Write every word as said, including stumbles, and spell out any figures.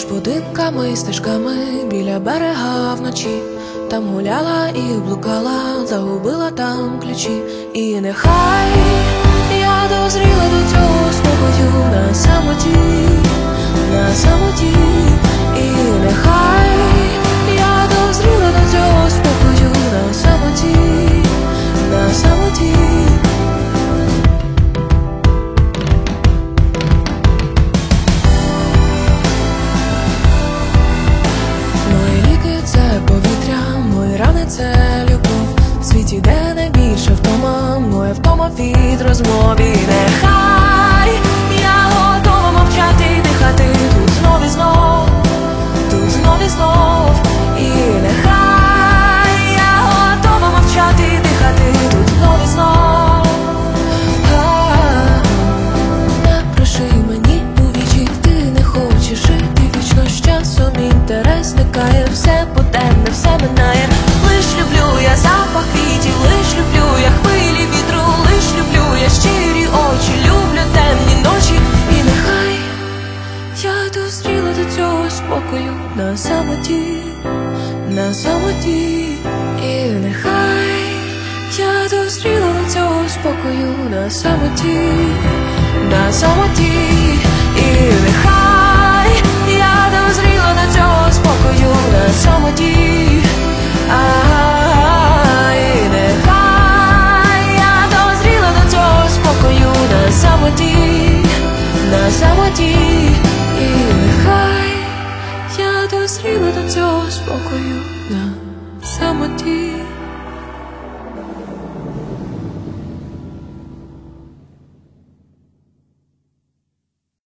будинками і стежками біля берега вночі. Там гуляла і блукала, загубила там ключі. І нехай я дозріла до цього спокою на самоті, на самоті. І нехай я дозріла до цього спокою на самоті, на самоті. Це любов в світі, де найбільше втома, моя втома від розмов. І нехай я готова мовчати і дихати тут знов і знов, тут знов і знов. І нехай я готова мовчати і дихати тут знов і знов. Не бреши мені у вічі, ти не хочеш жити вічно. З часом інтерес зникає, все потемне, все минає. Лиш люблю я запах квітів, лиш люблю я хвилі вітру, лиш люблю я щирі очі, люблю темні ночі. І нехай я дозріла до цього спокою на самоті, на самоті. І нехай я дозріла до цього спокою на самоті, на самоті. І нехай я дозріла до цього спокою на самоті. А, і нехай я дозріла до цього спокою на самоті, на самоті. І нехай я дозріла до цього спокою на самоті.